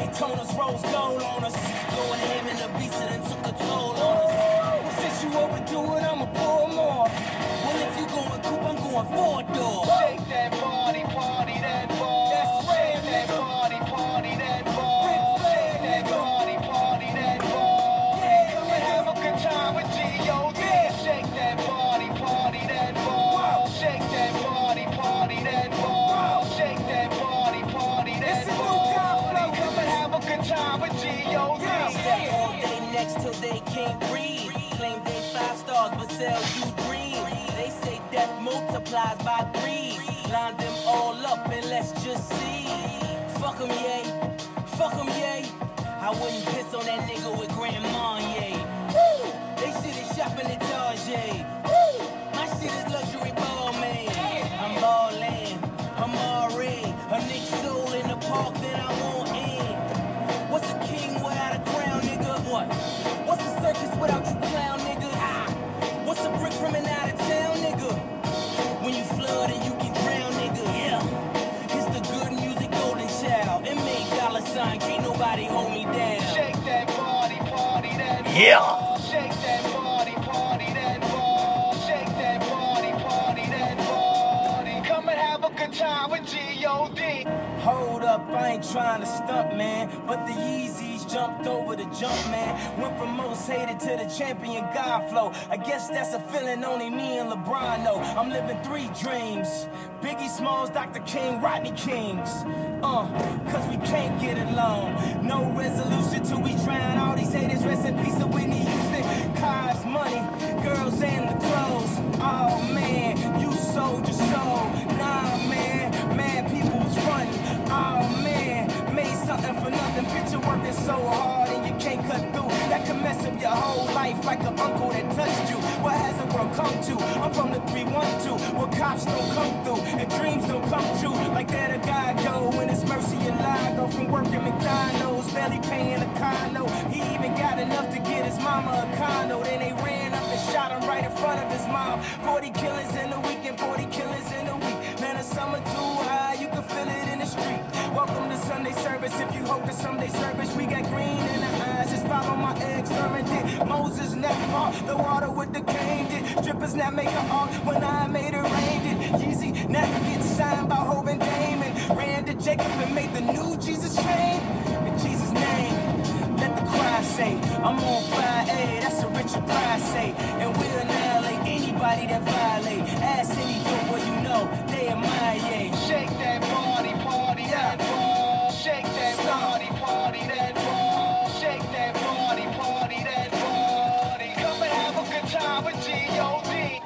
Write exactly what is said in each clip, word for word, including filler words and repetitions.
Daytona's rose gold on us. Going ham in the beast and took a toll on us. Well, since you overdo it, I'ma pour more. Well, if you going coupe, I'm going four door. Shake that body, party that ball. That's right, Shake that nigga. body, party that ball. Ric Flair, Shake that nigga. body, party that ball. Yeah, Come and nigga. have a good time with G O D. Yeah. Shake that body, party that ball. Wow. Shake that body, party that ball. Wow. Shake that body, party that It's a new ball. conflict. Come and have a good time with G O D. Yeah. Step all day next till they can't breathe. Claim they five stars but sell you dreams. They say death multiplies by threes. Line them all up and let's just see. Fuck 'em, yay. Fuck 'em, yay. I wouldn't piss on that nigga with Grand Marnier. Woo! They shit is shopping at Target. Woo! My shit is luxury ball, man. I'm ballin', I'm already a Nick soul in the park that I want in. What's a king without a crown, nigga? What? What's a circus without you clown, nigga? Ah. What's a brick from an out of town, nigga? When you flood and you can drown, nigga. Yeah. It's the good music golden child. It made dollar sign, can't nobody hold me down. Shake that body, party that ball. Yeah. Shake that body, party that ball. Shake that body, party that body. Come and have a good time with G O D. Hold up, I ain't trying to stunt, man. But the Yeezys jumped over the jump, man. Went from most hated to the champion God flow. I guess that's a feeling only me and LeBron know. I'm living three dreams. Biggie Smalls, Doctor King, Rodney Kings. Uh, cause we can't get along. No resolution till we drown all these haters. Rest in peace of Whitney Houston. Cars, money, girls, and the clothes. Oh man, you sold your soul. Nah, man, man, people's running. Oh man, made something for nothing. Picture working so hard and you can't cut through. That can mess up your whole life like an uncle that touched you. What has the world come to? I'm from the three one two, where cops don't come through and dreams don't come true. Like that a guy go when it's mercy and lie. Go from working McDonald's, barely paying a condo. He even got enough to get his mama a condo. Then they ran up and shot him right in front of his mom. forty killings in a week and forty killings in a week. Man, the summer too high, you can feel it in the street. Welcome to Sunday service. If you hope to Sunday service, we got green in the eyes. Just follow my ex sermon did. Moses never fought the water with the cane did. Drippers now make an art when I made it rain did. Yeezy never get signed by Hov and Damon. Ran to Jacob and made the new Jesus chain. In Jesus' name, let the cry say, I'm on fire, A, that's a Richard Pryor say. And we'll annihilate anybody that violate. Ask any dope where you know they admire, yeah. Shake that body, party that ball. Shake that body, party that ball. Shake that body, party that body. Come and have a good time with G O D.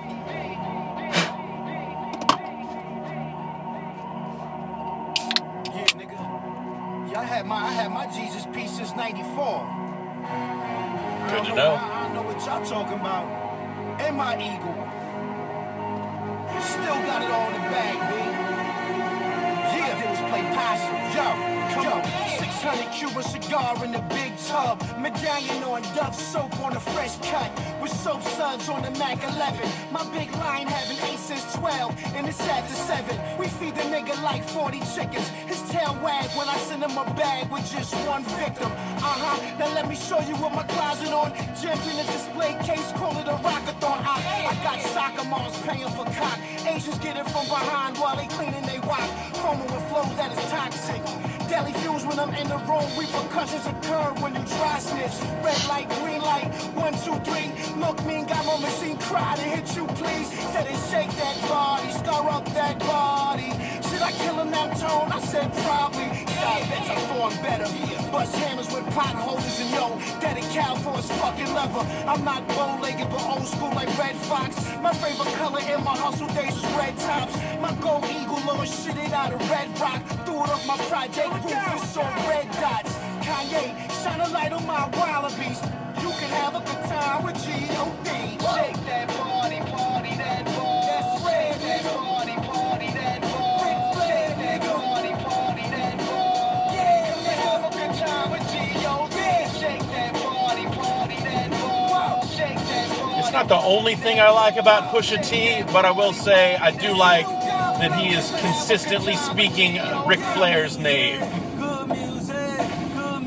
Yeah, nigga. Yeah, I had my I had my Jesus piece since ninety-four. Good to know. I, I don't know what y'all talking about. And my eagle. Still got it all in the bag, B. Yeah, did was play possum. Yo, yo, six hundred Cuban cigar in the big tub. Medallion on Dove soap on a fresh cut. With soap suds on the Mac eleven. My big line having eight since twelve. And it's after seven. We feed the nigga like forty chickens. His tail wag when I send him a bag with just one victim. Uh-huh, now let me show you what my closet on. Gems in the display case, call it a rockathon. I, I got soccer moms paying for cock. Asians get it from behind while they cleaning they wok. Foaming with flows that is toxic. Deadly fuse when I'm in the room. Repercussions occur when you try snitch. Red light, green light, one, two, three. Look, mean, got my machine cry to hit you, please. Said it shake that body, stir up that body. Should I kill him now, Tone? I said probably. Side bets I form better. Bust hammers with potholders and yo, dead a cow for his fucking leather. I'm not bow-legged but old school like Red Fox. My favorite color in my hustle days was red tops. My gold eagle lower shit it out of red rock. Threw it off my project roof, it's on red dots. Kanye, shine a light on my wallabies. You can have a good time with G O D. Shake that body, party that ball. That's red, Shake that nigga. body, party that ball. Ric Flair, Shake that nigga. body, party that ball. Yeah, Come and have a good time with G O D. Yeah. Shake that body, party that ball. Shake that body. It's not the only thing I like about Pusha T, but I will say I do like that he is consistently speaking Ric Flair's name. Good music, good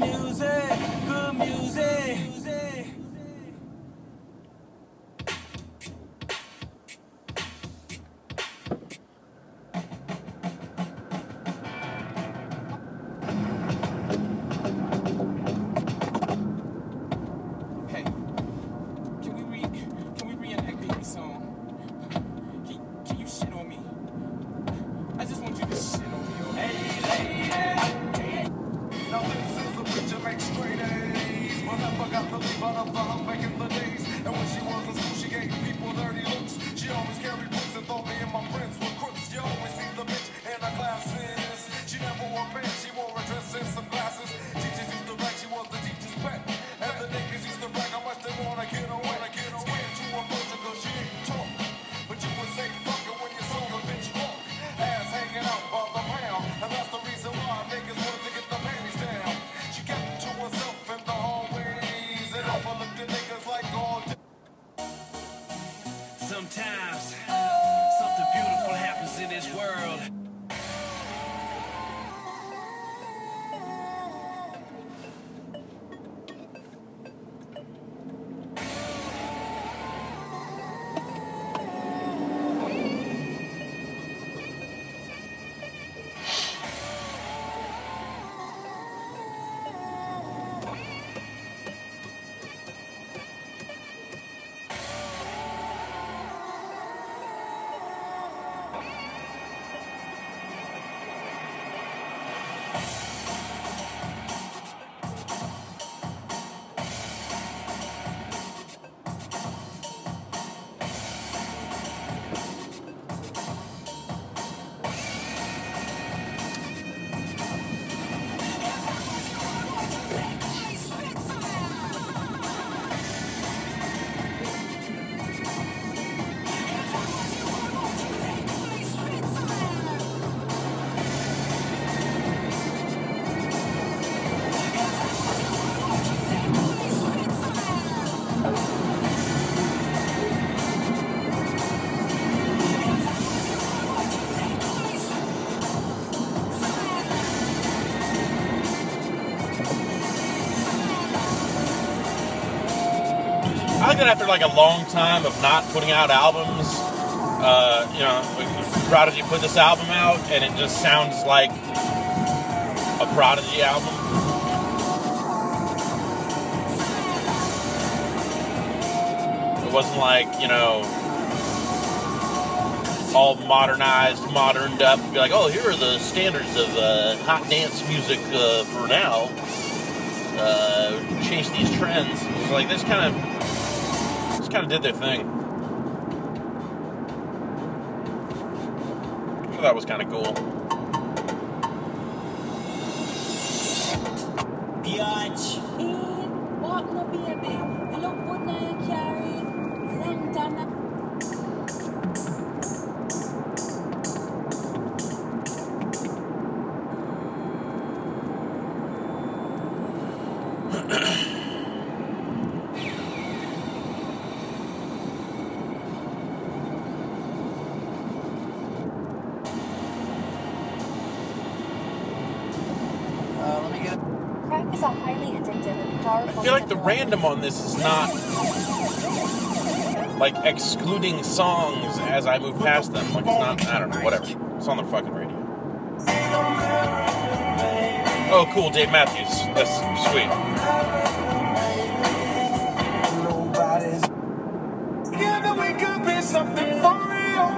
believe out of the house back in the days. And when she was in school, she gave people dirty looks. She always carried books and thought me and my friends were crooks. You always see the bitch in her classes. She never wore pants, she wore a dress and some glasses. Teachers used to brag she was the teacher's pet. And the niggas used to brag how much they wanna get away. Scared to approach her cause she ain't talk. But you would say fuck her when you saw the bitch walk. Ass hanging out by the pound. And that's the reason why niggas wanted to get the panties down. She kept to herself in the hallways and overlooked the niggas like all day. Sometimes something beautiful happens in this world. I think that after like a long time of not putting out albums, uh, you know, Prodigy put this album out, and it just sounds like a Prodigy album. It wasn't like, you know, all modernized, moderned up, be like, oh, here are the standards of uh, hot dance music uh, for now. Uh, chase these trends. It's like this kind of. Kind of did their thing. I thought that was kind of cool. Biatch. Walk no baby. You look good now you carry. Long time now. Crack is a highly addictive and powerful. I feel like the random on this is not like excluding songs as I move past them. Like it's not, I don't know, whatever. It's on the fucking radio. Oh, cool, Dave Matthews. That's sweet. Together we could be something for real.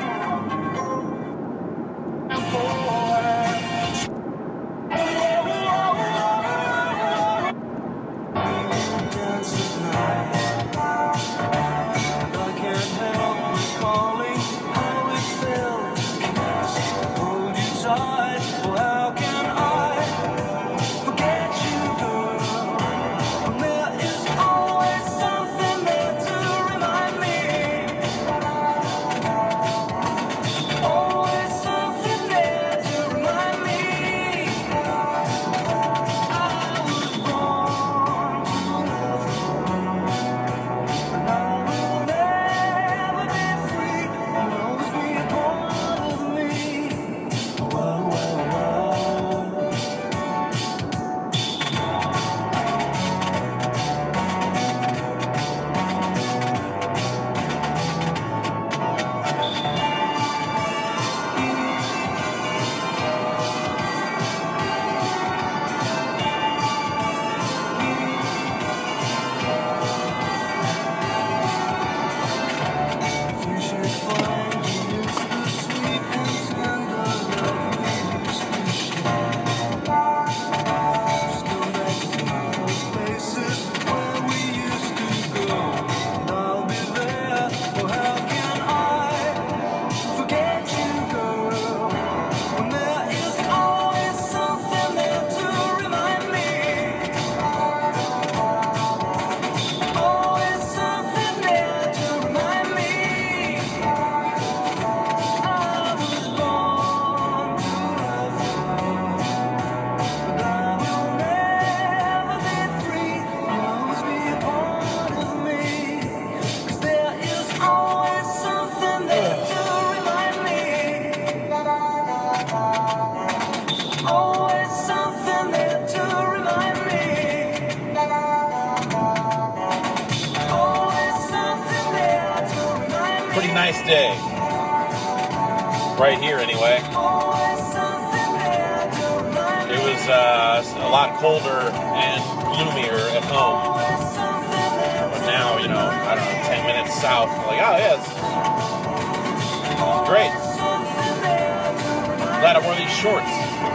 Always something there to pretty nice day. Right here, anyway. It was uh, a lot colder and gloomier at home. But now, you know, I don't know, ten minutes south, I'm like, oh yeah, it's, it's great. Glad I wore these shorts.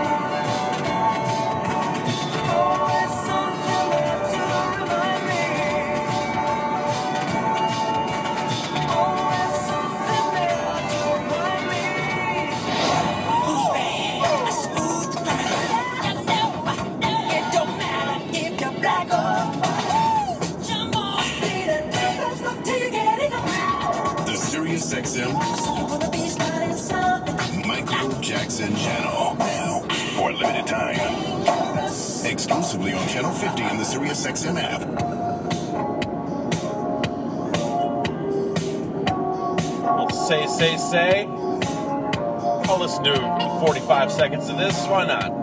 The Sirius X M Michael Jackson channel. Now, for a limited time. Exclusively on Channel fifty in the Sirius X M app. Let's say, say, say. I'll listen to forty-five seconds of this. Why not?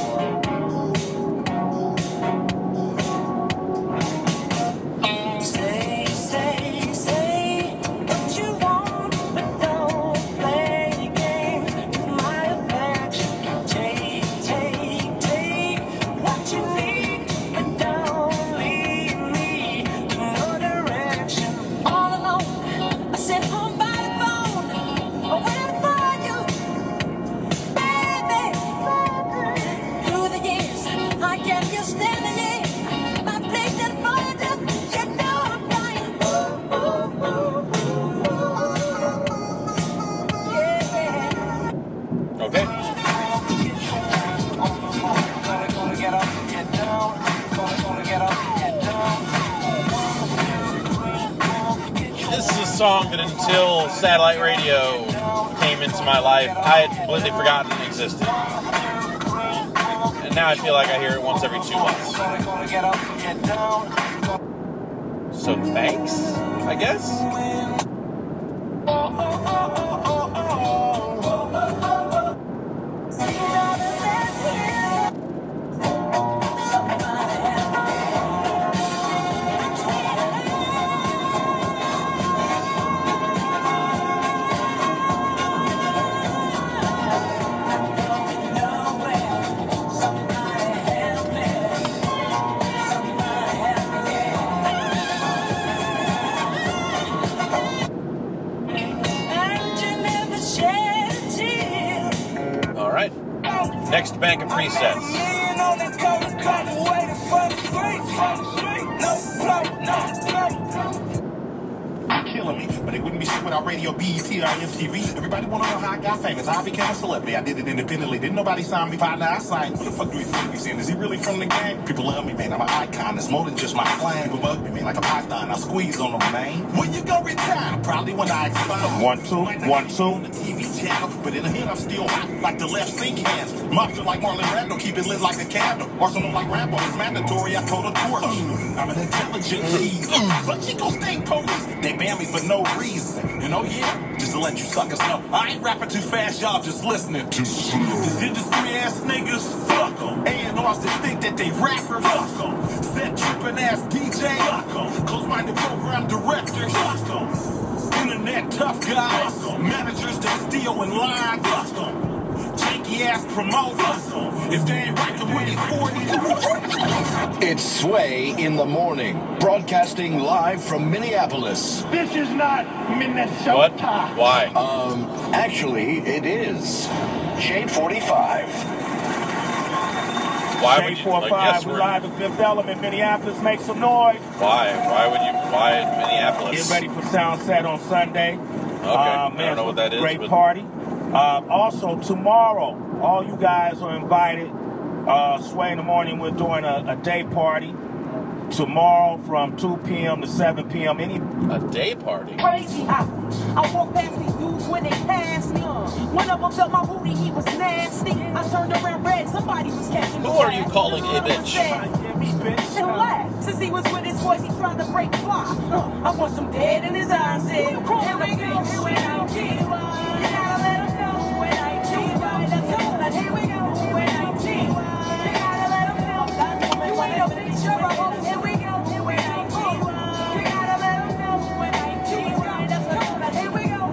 Song that until satellite radio came into my life, I had completely forgotten it existed. And now I feel like I hear it once every two months. So thanks, I guess? Next bank of presets. Killing me, but it wouldn't be shit without radio, B E T, or M T V. Everybody wanna know how I got famous, how I became a celebrity. I did it independently, didn't nobody sign me, partner, I signed. What the fuck do we think he's in? Is he really from the game? People love me, man, I'm an icon. It's more than just my slang, but bug me, man, like a python. I squeeze on them, man. When you go retire? Probably when I expire. One, two, one, two. On the T V channel, but in the head I'm still hot, like the left sink hands. Mobster like Marlon Brando, keep it lit like a candle. Arsenal like Rambo, it's mandatory, I told a torch. I'm an intelligent lead, but she gon' stay police. They ban me for no reason. You know, yeah, just to let you suckers know. I ain't rapping too fast, y'all just listening. This industry ass niggas, fuck em. A and R's that think that they rappers, fuck em. Set trippin' ass D J, fuck em. Close-minded program director, fuck em. Internet tough guys, managers that steal in line, fuck em. Janky ass promoters, if they ain't right, then we ain't forty. It's Sway in the Morning, broadcasting live from Minneapolis. This is not Minnesota. What? Why? Um, actually, it is. Shade forty-five. Why would you? four Like, five, yes, we're we're live in Fifth Element, Minneapolis. Make some noise. Why? Why would you? Why Minneapolis? Get ready for Sound Set on Sunday. Okay, Uh, I man, don't know what that is. Great but... party. Uh, also, tomorrow, all you guys are invited. Uh, Sway in the Morning, we're doing a, a day party. Tomorrow from two p.m. to seven p.m. Any A day party? Crazy how I walk past these dudes when they pass me. One of them felt my booty, he was nasty. I turned around red, somebody was catching me. Who are you calling a bitch? And laughed. Since he was with his boys, he tried to break fly. Uh, I want some dead in his eyes. Said, here we go, here we go, here we go. You gotta let him know when I cheat. Let's go. Here we go, when I cheat. You gotta let him know. You ain't up in the show. Here we go, here we go. You gotta let him know when I cheat. Let's go. Here we go.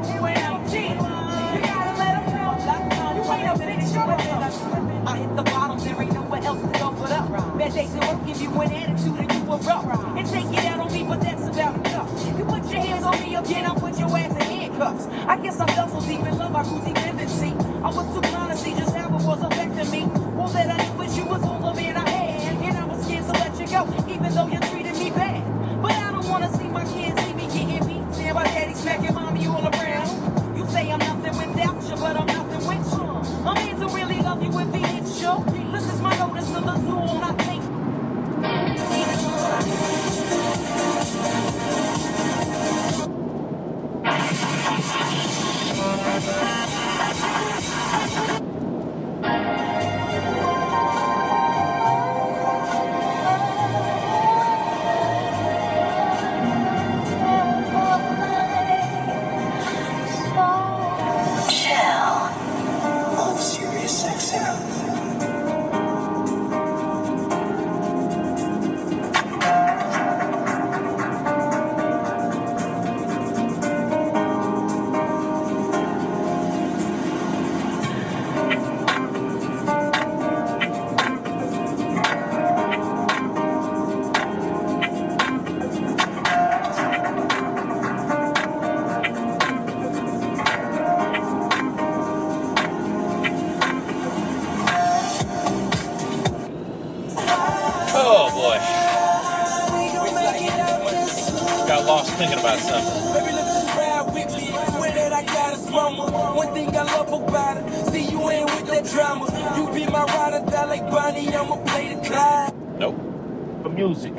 so I'll give you an attitude and you a rough. And take it out on me, but that's about enough. You put your hands on me again, I'll put your ass in handcuffs. I guess I fell so deep in love, I grew dependency. I was too blind to see just how it was affecting me. All that I knew was you was all the man I had. And I was scared to let you go, even though you treated me bad. But I don't wanna see my kids see me getting beat. Stand by daddy smacking mommy all around. You say I'm nothing without you, but I'm nothing with you. I'm here to really love you if it is you. This is my notice to the zoo on I think. Thinking about something. Baby, let's just ride with me. Swear that I got a mama. One thing I love about it, see you ain't with that drama. You be my ride or die like Bonnie, I'ma play the Clyde. Nope. The music.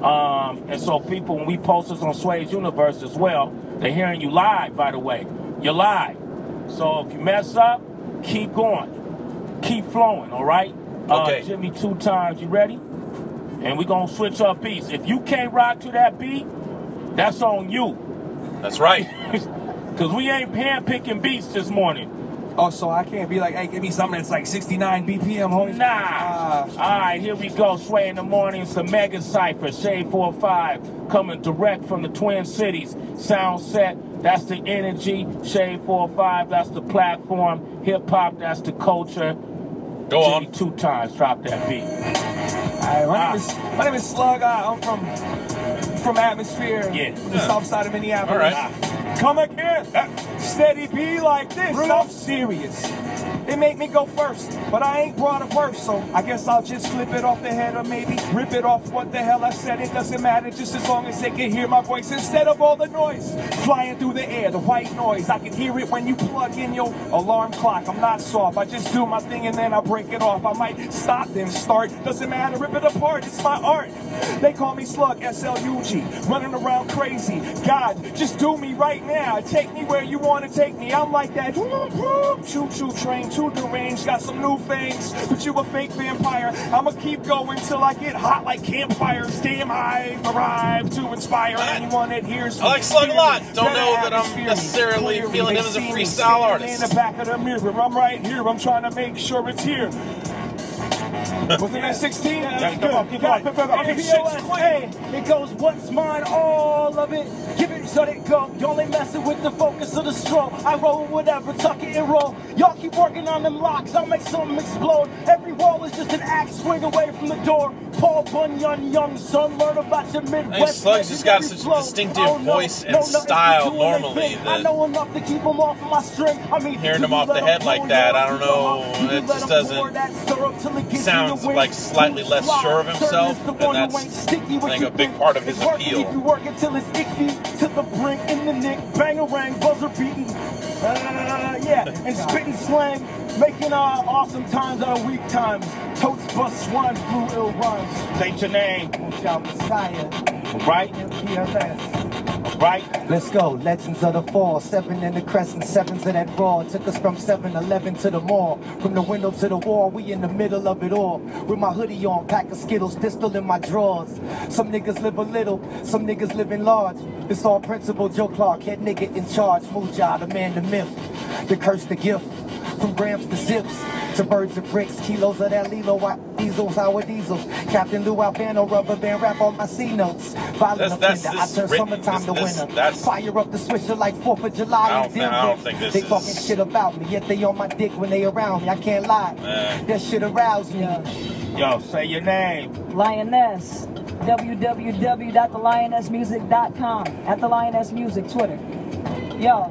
Um, and so people, when we post this on Sway's Universe as well, they're hearing you live, by the way. You're live. So if you mess up, keep going. Keep flowing, all right? Okay. Uh, Jimmy two times, you ready? And we're going to switch up beats. If you can't rock to that beat, that's on you. That's right. Because we ain't hand-picking beats this morning. Oh, so I can't be like, hey, give me something that's like sixty-nine B P M, homie? Nah. Uh, All right, here we go. Sway in the morning. It's the Mega Cypher, Shade four five, coming direct from the Twin Cities. Sound set, that's the energy. Shade four five, that's the platform. Hip-hop, that's the culture. Go Jimmy on. Two times, drop that beat. All right, my, Ah. name is, my name is Slug. Uh, I'm from from Atmosphere, Yeah. from the south side of Minneapolis. All right. Come again. Uh, steady be like this. I'm serious. They make me go first, but I ain't brought a verse, so I guess I'll just flip it off the head or maybe rip it off what the hell I said. It doesn't matter, just as long as they can hear my voice instead of all the noise flying through the air, the white noise. I can hear it when you plug in your alarm clock. I'm not soft, I just do my thing and then I break it off. I might stop then start, doesn't matter, rip it apart, it's my art. They call me Slug, S L U G, running around crazy. God, just do me right now, take me where you want to take me. I'm like that choo-choo train, too deranged, got some new things, but you a fake vampire. I'ma keep going till I get hot like campfires. Damn, I arrive to inspire anyone that hears me. I like Slug a lot. Don't Better know that I'm atmosphere. necessarily Clearly, feeling they him as a see me freestyle standing artist. in the back of the mirror, I'm right here. I'm trying to make sure it's here. Wasn't that sixteen? Yeah, come on, keep going. Hey, it goes, what's mine, all of it. Give it, let it go. Y'all ain't messing with the focus of the stroke. I roll whatever, tuck it and roll. Y'all keep working on them locks, I'll make something explode. Every wall is just an axe swing away from the door. Paul Bunyan, young son, learn about your Midwest. Hey, Slug's just got such a distinctive Oh, no, voice and no, nothing style to do when they normally think. I that know enough to keep them off of my string. I mean, hearing you him off let the them head like pull that, you I up, don't you know, up, you it let just them doesn't- pour that syrup till it gets sounds in your like wings. slightly less Fly. sure of himself, Certain is the and one who that's, ain't sticky with I think, you a big think. part of his It's working appeal. if you work until it's icky to the brink in the nick, bangarang, buzzer beating. Uh, yeah, and spitting slang, making uh, awesome times out of weak times. Totes bust swine flu ill rhymes. State your name. Shout Messiah. Right? P R S. Right? Let's go. Legends of the fall. Seven in the crescent, sevens of that raw. Took us from seven eleven to the mall. From the window to the wall, we in the middle of it all. With my hoodie on, pack of Skittles, pistol in my drawers. Some niggas live a little, some niggas live in large. It's all principle, Joe Clark, head nigga in charge. Muja, the man, the myth. The curse, the gift. From grams to zips, to birds and bricks, kilos of that Lilo, diesels, sour diesels. Captain Lou Albano, rubber band rap on my C notes. Violent That's- offender, that's I turn written- summertime this- to this- winter. that's- Fire up the swisher like fourth of July. I don't in think- I Denver. don't think this They is- talking shit about me, yet they on my dick when they around me. I can't lie, Uh. that shit aroused me. Yo, say your name. Lioness. w w w dot the lioness music dot com. At the Lioness Music, Twitter. Yo.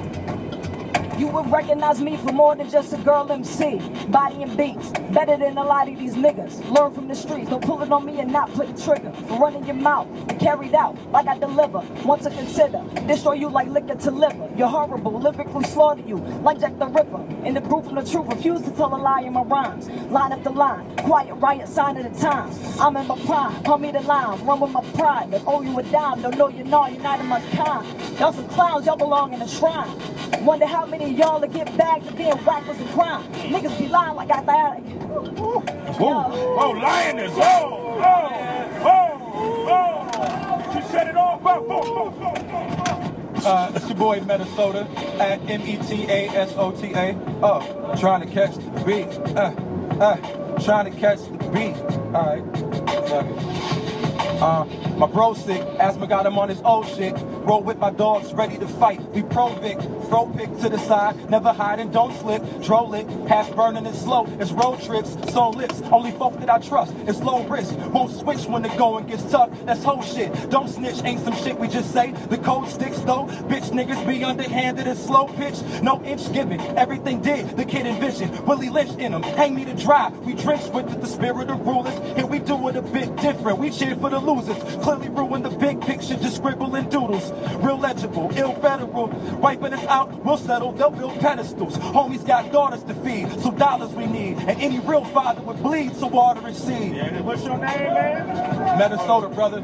You would recognize me for more than just a girl M C. Body and beats, better than a lot of these niggas. Learn from the streets, don't pull it on me and not put the trigger. For running your mouth, and carried out like I deliver. Want to consider, destroy you like liquor to liver. You're horrible, lyrically slaughter you like Jack the Ripper. In the proof of the truth, refuse to tell a lie in my rhymes. Line up the line, quiet riot sign of the times. I'm in my prime, call me the line, run with my pride. They owe you a dime, don't know you're not, you're not in my kind. Y'all some clowns, y'all belong in a shrine. Wonder how many of y'all will get bagged for being rappers and crime. Niggas be lying like I thought. Whoa, whoa, Lioness, whoa, whoa, whoa, whoa. She set it off, whoa, whoa, whoa, whoa. Uh, it's your boy Minnesota at M E T A S O T A. Oh, trying to catch the beat. Uh, uh, trying to catch the beat. Alright, fuck it. Uh, my bro sick, asthma got him on his old shit. Roll with my dogs, ready to fight. We pro-vic, throw pick to the side, never hide and don't slip. Droll it, half burning and slow. It's road trips, soul lips. Only folk that I trust. It's low risk, won't switch when the going gets tough. That's whole shit. Don't snitch, ain't some shit we just say. The code sticks though. Bitch niggas be underhanded and slow pitch. No inch given, everything did. The kid envisioned. Willie Lynch in him, hang me to dry. We drenched with it, the spirit of rulers. Here we do it a bit different. We cheer for the losers. Clearly ruin the big picture, just scribbling doodles. Real legible, ill federal. Wiping us out, we'll settle, they'll build pedestals. Homies got daughters to feed, so dollars we need. And any real father would bleed, so water and seed. Yeah, what's your name, man? Minnesota, brother.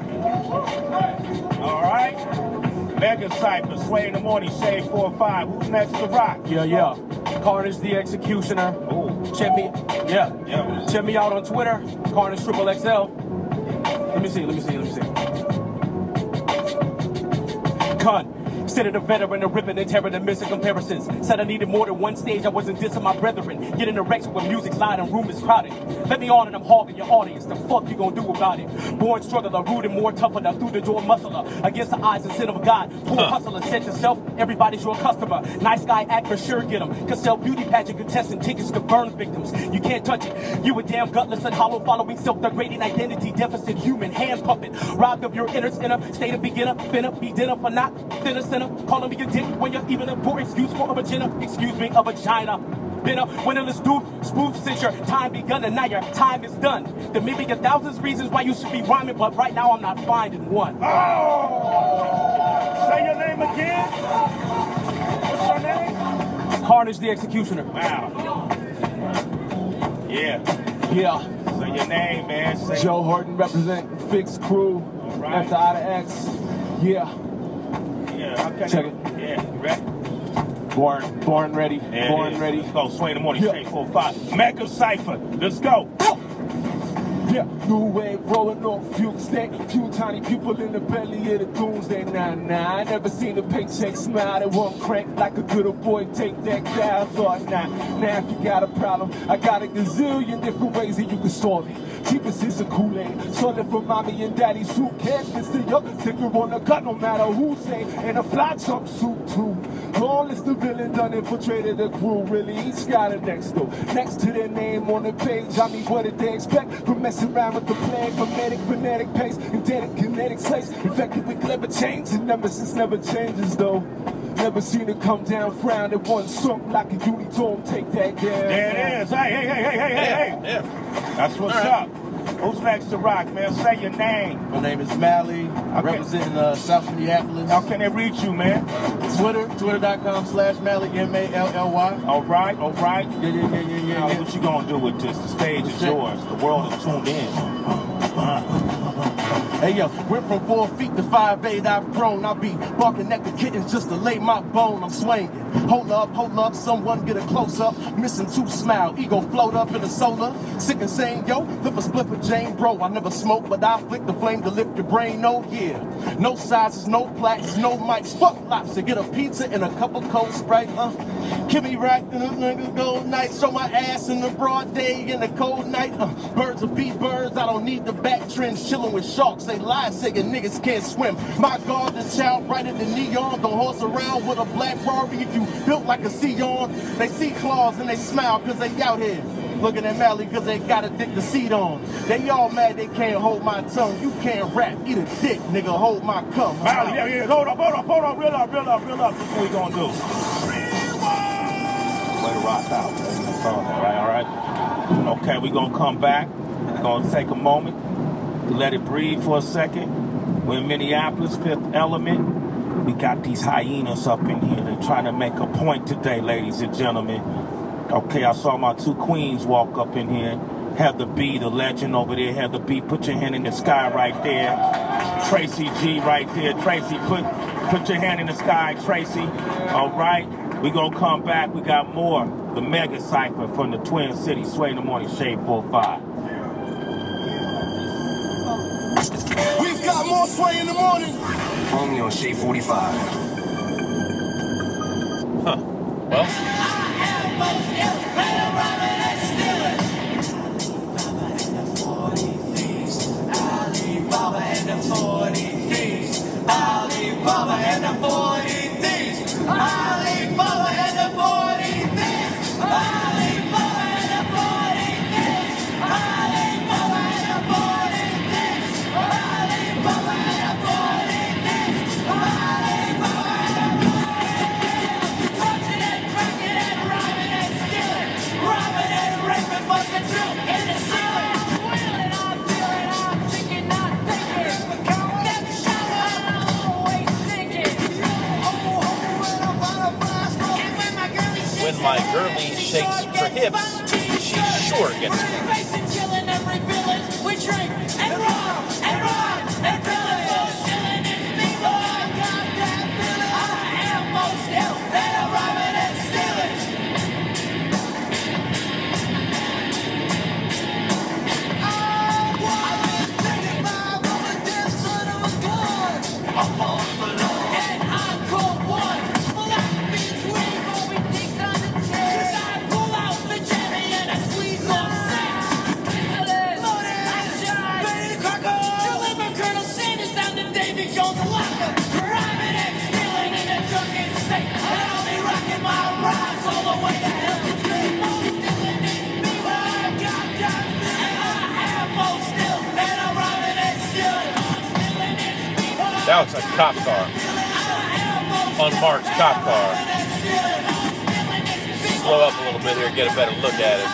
All right. Mega Cypher, Sway in the Morning, Shade four five. Who's next to rock? Yeah, yeah. Carnage the Executioner. Ooh. Check me, Yeah, yeah. check me out on Twitter. Carnage Triple X L. Let me see, let me see, let me see. Cunt. Considered a veteran, a ribbon and tearing and missing comparisons. Said I needed more than one stage, I wasn't dissing my brethren. Getting erection when music's loud and room is crowded. Let me on and I'm hogging your audience. The fuck you gonna do about it? Born struggler, rude and more tougher than through the door muscler. Against the eyes and sin of God. Poor huh. hustler, said yourself, everybody's your customer. Nice guy act for sure, get him. Cause sell beauty pageant contestant tickets to burn victims. You can't touch it. You a damn gutless and hollow following self-degrading identity deficit, human hand puppet. Robbed of your inner inner state of beginner, finna be dinner for not thinner sinner. Calling me a dick when you're even a poor excuse for a vagina. Excuse me, a vagina. Been a winnerless dude, spoof since your time begun and now your time is done. There may be a thousand reasons why you should be rhyming, but right now I'm not finding one. Oh! Say your name again. What's your name? Carnage the Executioner. Wow. Yeah. Yeah. Say your name, man. Say Joe Horton representing Fix Crew. All right. After Out of X. Yeah. Yeah, okay. Check it. Yeah, you ready? Born, born ready. Yeah, born yeah. ready. Let's go. Sway in the Morning, Yeah. Shade four five. Mega Cypher. Let's go. Yeah, new wave rolling off fuel stack. Few tiny people in the belly of the doomsday. Nah, nah, I never seen a paycheck smile that won't crank like a good old boy. Take that guy. I thought, nah, now if you got a problem, I got a gazillion different ways that you can solve it. Cheapest is a Kool-Aid, sorted from mommy and daddy's suitcase. It's the younger ticker on the gun, no matter who say. And a fly jumpsuit too. All is the villain done infiltrated the crew. Really, each got a next though. Next to their name on the page, I mean, what did they expect from messing around with the plague? Phonetic, phonetic pace, indebted kinetic slates. Infected with clever change, and nemesis never changes though. Never seen it come down, frown at one sunk like a unitome. Take that down. There it is. Hey, hey, hey, hey, hey, hey, hey. Yeah. That's what's All right. up. Who's next to rock, man? Say your name. My name is Mally. I Okay. represent uh, South Minneapolis. How can they reach you, man? Twitter, twitter.com slash Mally, M A L L Y. All right, all right. Yeah, yeah, yeah, yeah, yeah. Now, yeah. what you gonna do with this? The stage is yours. The world is tuned in. Hey yo, went from four feet to five eight, I've grown. I'll be barking at the kittens just to lay my bone. I'm swinging. Hold up, hold up, someone get a close up. Missing two smile, ego float up in the solar. Sick and saying, yo, flip a split with Jane, bro. I never smoke, but I flick the flame to lift your brain. Oh yeah, no sizes, no plaques, no mics. Fuck lobster, get a pizza and a couple cold Sprite. Uh, give me right in the nigga gold night. Show my ass in the broad day in the cold night. Uh, birds will be birds. I don't need the back trends. Chilling with sharks. They lie saying niggas can't swim. My God, the child brighter than neon. Don't horse around with a black Barbie if you built like a Sion. They see claws and they smile cause they out here. Looking at Mally because they got a dick to seat on. They all mad they can't hold my tongue. You can't rap, eat a dick, nigga, hold my cum. Mally, yeah, yeah, hold up, hold up, hold up, real up, real up, real up. That's what we gonna do. Let it rock out. All right, all right. Okay, we gonna come back. We're gonna take a moment to let it breathe for a second. We're in Minneapolis, Fifth Element. We got these hyenas up in here. They're trying to make a point today, ladies and gentlemen. Okay, I saw my two queens walk up in here. Heather B, the legend over there. Heather B, put your hand in the sky right there. Tracy G right there. Tracy, put put your hand in the sky, Tracy. All right, we gonna come back. We got more. The Mega Cypher from the Twin Cities. Sway in the Morning, Shade four five. We've got more Sway in the Morning. Only on Shade forty-five. Huh. Well. Alibaba and the forty thieves. Alibaba and the forty thieves. Alibaba and the forty thieves. Alibaba and the forty thieves. Alibaba and the forty thieves. Alibaba and the forty thieves. Alibaba and the touching and cracking and robbing and stealing, robbing and raping, busting through in the ceiling. Wheeling, I'm feeling, I'm thinking, not thinking. Never shower, I'm always thinking. When my girlie shakes her hips, she sure gets me. Racing, killing every village. We drink and rob and rob and pillage. Those killing is me, boy. I got that feeling. I am most ill that I'm robbing and stealing. I was taken by a woman, dear son of a gun. And I caught one. Black means we, but we dig down the chair. 'Cause I pull out the jammy and I squeeze off six. Loaded, I shot, Betty Crocker. Deliver Colonel Sanders down to Davy Jones' locker. Robbing and stealing in a drunken state. And I'll be rocking my rhymes all the way to hell. Most stealing is me, but I got that feeling. I am most still, and I'm robbing and stealing. Stealing is me, but I Now it's a cop car. Unmarked cop car. Slow up a little bit here, get a better look at it.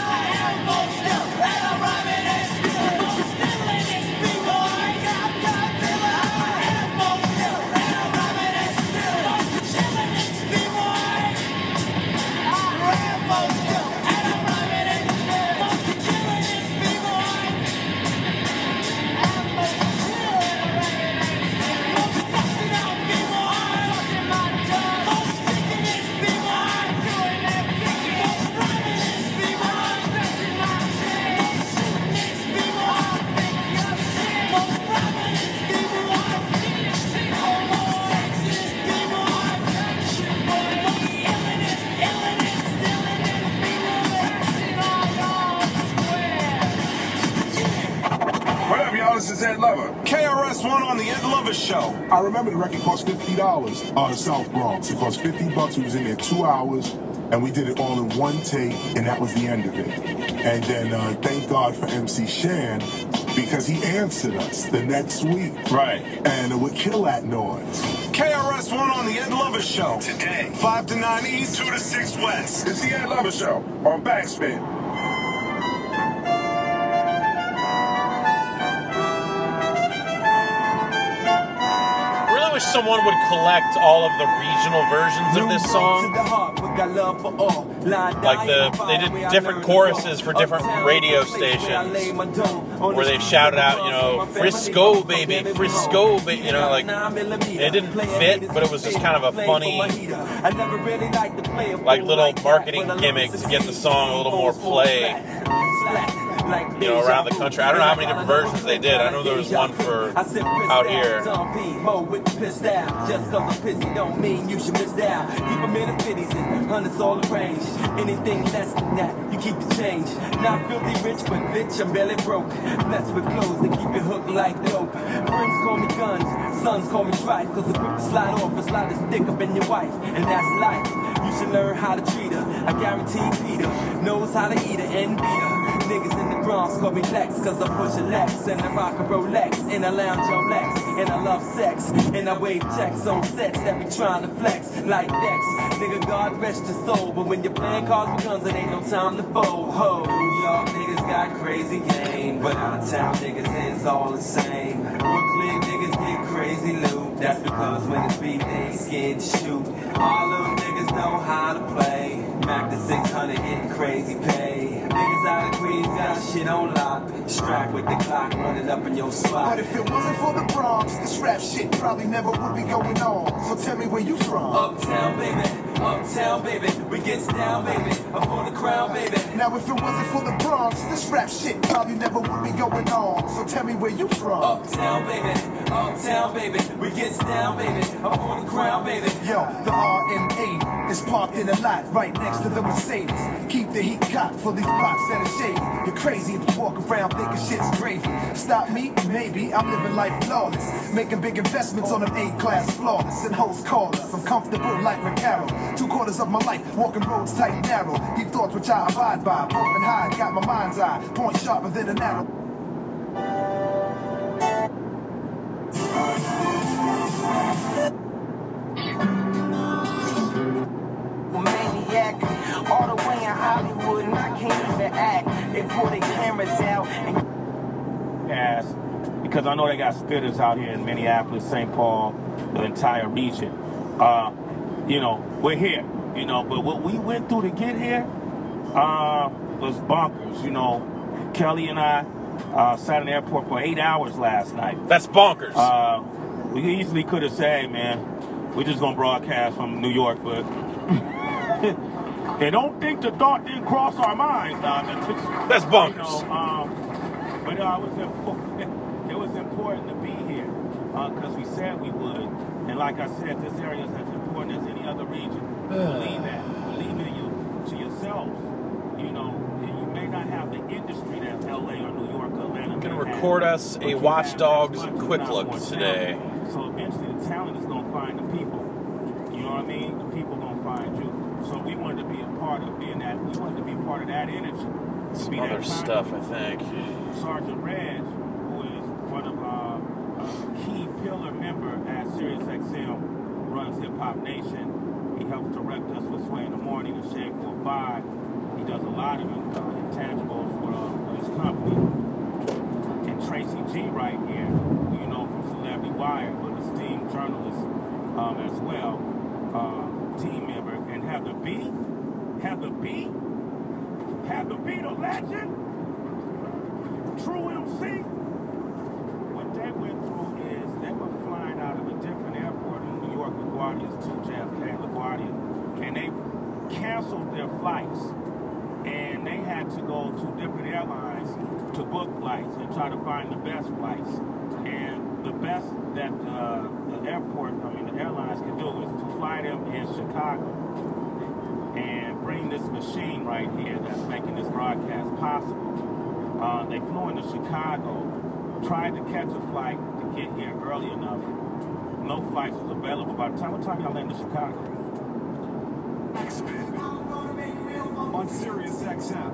What up, y'all? This is Ed Lover. K R S One on the Ed Lover Show. I remember the record cost fifty dollars on the South Bronx. It cost fifty bucks. We was in there two hours, and we did it all in one take, and that was the end of it. And then uh, thank God for M C Shan, because he answered us the next week. Right. And it would kill that noise. K R S One on the Ed Lover Show. Today, five to nine East, two to six West. It's the Ed Lover Show on Backspin. Wish someone would collect all of the regional versions of this song. Like the, they did different choruses for different radio stations where they shouted out, you know, Frisco baby, Frisco baby, you know, like it didn't fit, but it was just kind of a funny, like little marketing gimmick to get the song a little more play. You know, around the country. I don't know how many different versions they did. I know there was one for out here. Just cause I'm pissy don't mean you should miss out. Keep them in the fifties and hundreds all arranged. Anything less than that, you keep the change. Not filthy rich, but bitch, I'm barely broke. Mess with clothes that keep it hooked like dope. Friends call me guns, sons call me trife, cause the quick to slide off and slide this dick up in your wife, and that's life. You should learn how to treat her. I guarantee Peter knows how to eat her and beat her. Niggas in the Bronx call me Lex, cause I push a Lex, and I rock a Rolex, and I lounge on Lex, and I love sex, and I wave checks on sets that be trying to flex like Dex. Nigga, God rest your soul, but when you're playing cards with guns, it ain't no time to fold. Ho, New York niggas got crazy game, but out of town niggas is all the same. Brooklyn niggas get crazy loot, that's because when it's beat, they ain't scared to shoot. All them niggas know how to play. Mac the six hundred hitting crazy pay. Niggas out of Queens got shit on lock. Strapped with the clock running up in your spot. But if it wasn't for the Bronx, this rap shit probably never would be going on. So tell me where you from. Uptown, baby. Uptown, baby. We get down, baby. Up on the crown, baby. Now if it wasn't for the Bronx, this rap shit probably never would be going on. So tell me where you from. Uptown, baby. Uptown, baby. We get down, baby. Up on the crown, baby. Yo, the R M eighty is parked in a lot right next to the Mercedes. Keep the heat cocked for these blocks that are shady. You're crazy if you walk around thinking shit's gravy. Stop me? Maybe. I'm living life flawless. Making big investments on them A-class flawless. And hoes call us. I'm comfortable like Recaro. Two quarters of my life, walking roads tight and narrow. Deep thoughts which I abide by. Pumping high, got my mind's eye. Point sharper than an arrow. Maniac, all the way in Hollywood, and I can't even act. They pull their cameras out and Yes, because I know they got spitters out here in Minneapolis, Saint Paul, the entire region. Uh, you know, we're here, you know, but what we went through to get here uh, was bonkers. You know, Kelly and I uh, sat in the airport for eight hours last night. That's bonkers. Uh, we easily could have said, hey, man, we're just going to broadcast from New York, but they don't think the thought didn't cross our minds. Dog. That's bonkers. You know, um, but uh, it, was important, it was important to be here because uh, we said we would. And like I said, this area is as important as any other region. Believe that. Believe in you to yourselves. You know, you may not have the industry that L A or New York or Atlanta. I'm going to record us a Watch Dogs quick look today. So eventually the talent is going to find the people. You know what I mean? The people going to find you. So we wanted to be a part of being that. We wanted to be a part of that energy. Some other stuff, I think. Sergeant Reg, who is one of our uh, key pillar member at Sirius X M, runs Hip Hop Nation. He helps direct us with Sway in the Morning and Shade four five. He does a lot of uh, intangibles for, uh, for his company. And Tracy G right here, who you know from Celebrity Wire, an esteemed journalist um, as well, uh, team member. And Heather B, Heather B, Heather B, the legend, true M C. What they went through is they were flying out of a different airport in New York, LaGuardia, to J F K, LaGuardia, and they canceled their flights. And they had to go to different airlines to book flights and try to find the best flights. And the best that uh, the airport, I mean the airlines can do is to fly them in Chicago and bring this machine right here that's making this broadcast possible. Uh, they flew into Chicago, tried to catch a flight to get here early enough. No flights was available. By the time, what time y'all landed in Chicago? On Sirius X M.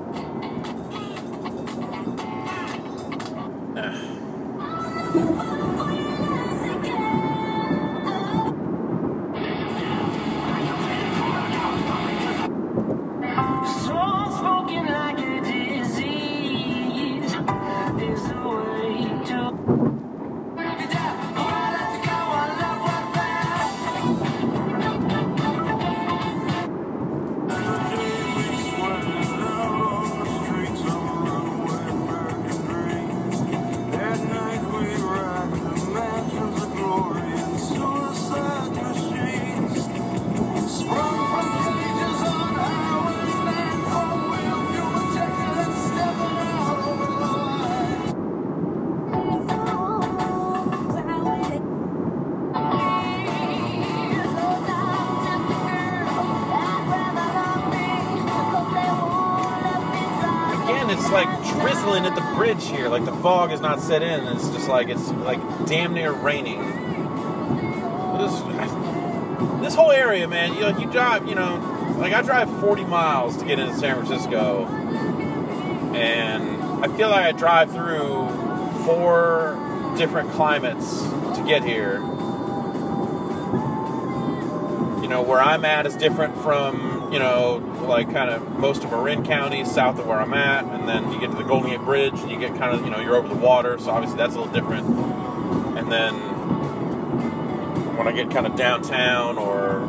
Spoken like a disease is the way to. At night we ride the man. like drizzling at the bridge here. Like the fog is not set in. It's just like it's like damn near raining. This, this whole area, man. You like you drive, you know, like I drive forty miles to get into San Francisco, and I feel like I drive through four different climates to get here. You know, where I'm at is different from, you know, like kind of most of Marin County, south of where I'm at, and then you get to the Golden Gate Bridge, and you get kind of, you know, you're over the water, so obviously that's a little different. And then when I get kind of downtown or,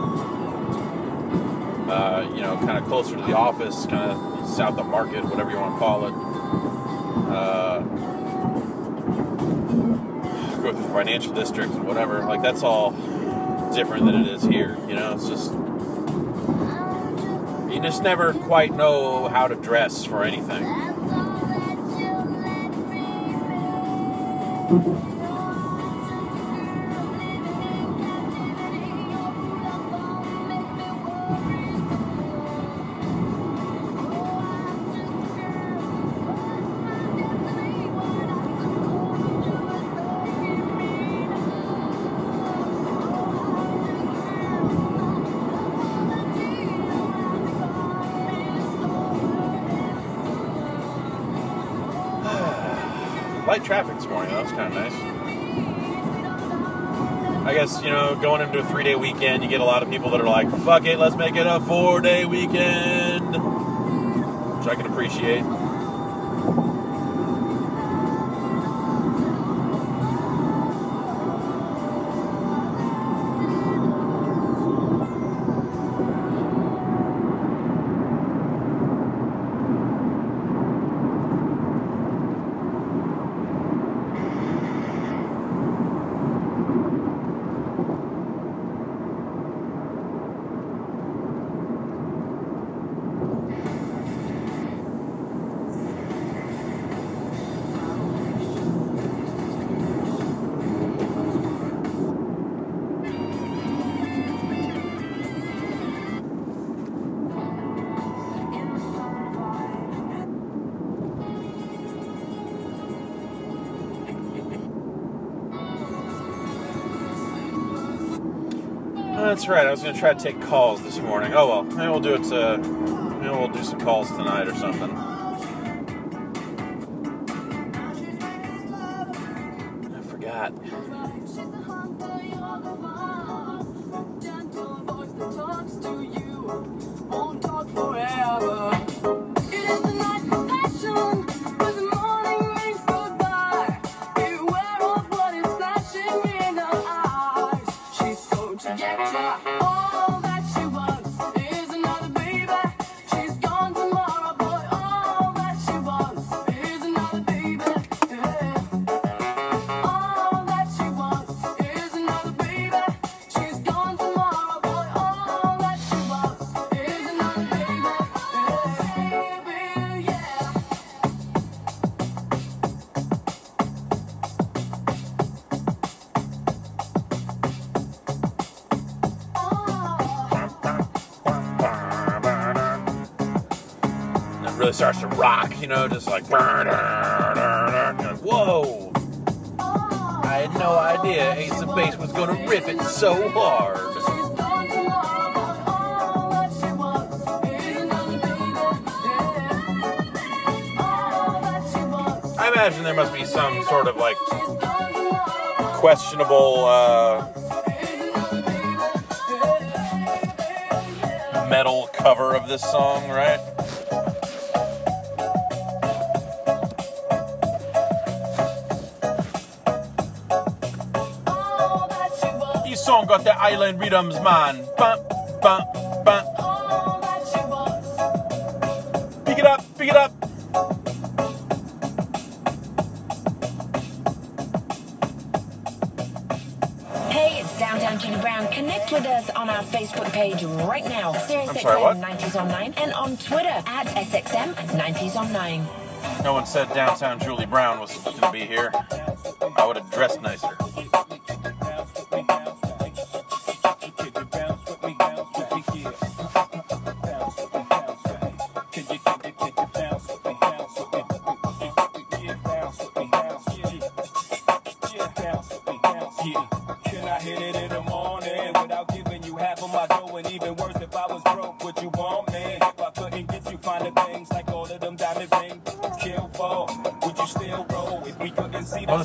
uh, you know, kind of closer to the office, kind of south of Market, whatever you want to call it, uh, go through the financial district and whatever, like that's all different than it is here, you know. It's just, you just never quite know how to dress for anything. Light traffic this morning, that was kind of nice. I guess, you know, going into a three-day weekend, you get a lot of people that are like, fuck it, let's make it a four-day weekend, which I can appreciate. That's right, I was going to try to take calls this morning. Oh well, maybe we'll do it, uh, maybe we'll do some calls tonight or something. I forgot. Really starts to rock, you know, just like, whoa! I had no idea Ace of Base was gonna rip it so hard. I imagine there must be some sort of like questionable uh, metal cover of this song, right? Song got the island rhythms, man. Bum, bum, bum. Pick it up, pick it up. Hey, it's Downtown Julie Brown. Connect with us on our Facebook page right now, Sirius I'm sorry, what? X M nineties on nine, and on Twitter at S X M nineties on nine. No one said Downtown Julie Brown was going to be here. I would have dressed nicer.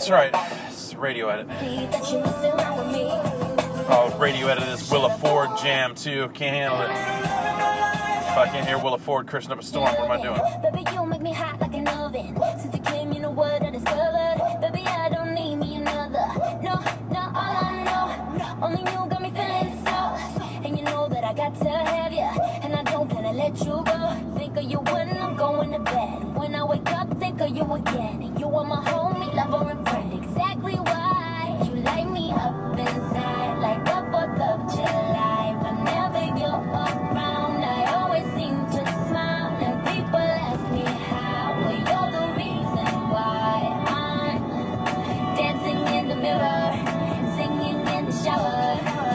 That's right. It's radio edit. Oh, radio edit this Willa Ford jam too. Can't handle it. If I can't hear Willa Ford cursing up a storm, what am I doing? Baby, you make me hot like an oven. Since you came, you know what I discovered. Baby, I don't need me another. No, no, all I know. Only you got me feeling so. And you know that I got to have you. And I don't wanna let you go. Think of you when I'm going to bed. When I wake up, think of you again. You are my homie, lover, and friend. Exactly why you light me up inside like the fourth of July. Whenever you're around, I always seem to smile. And people ask me how. Well, you're the reason why I'm dancing in the mirror, singing in the shower.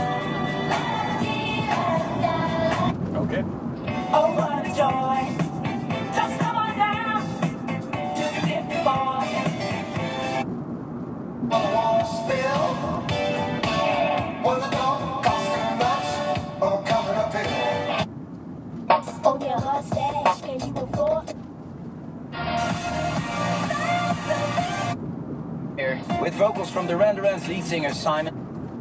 Okay. Oh, what a joy. Just come on down to the dip bar. Well, I won't spill. Well, it don't cost too much. Oh, coming up here. Oh, yeah, hot stash. Can you afford? Here, with vocals from Duran Duran's lead singer Simon.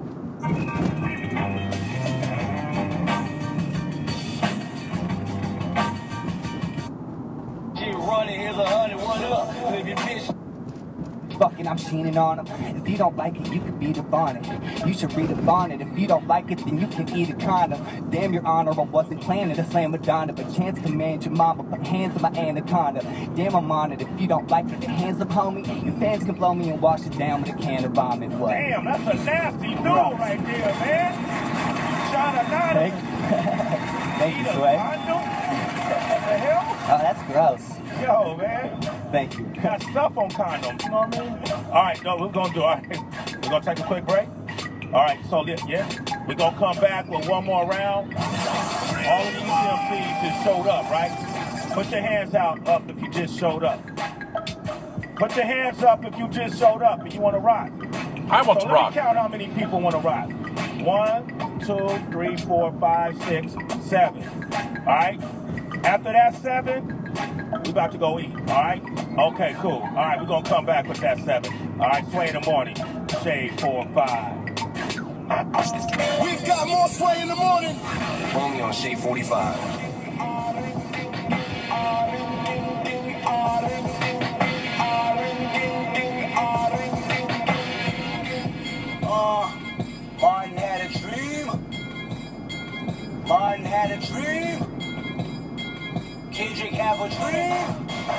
Running, here's a hundred, one up. Live your bitch. Fucking, I'm sheening on them. If you don't like it, you could be the bonnet. You should read a bonnet. If you don't like it, then you can eat a condom. Damn, your honor, I wasn't planning to slam Madonna, but chance command your mama, put hands on my anaconda. Damn, I'm on it. If you don't like it, then hands up, homie. Your fans can blow me and wash it down with a can of vomit. What? Damn, that's a nasty dude right there, man. Shot a nine. Thank you. Thank you, Sway. What the hell? Oh, that's gross. Yo, man. Thank you. Got stuff on condoms, you know what I mean? All right, no, we're gonna do. All right, we're gonna take a quick break. All right, so yeah, we're gonna come back with one more round. All of these M Cs just showed up, right? Put your hands out up if you just showed up. Put your hands up if you just showed up and you want to rock. I want so to let rock. Me count how many people want to rock. One, two, three, four, five, six, seven. All right. After that seven, we about to go eat. All right. Okay, cool. All right, we're gonna come back with that seven. All right, Sway in the morning. Shade four five. We've got more Sway in the morning. Follow me on Shade forty-five. Uh, Martin had a dream. Martin had a dream. Kendrick have a dream.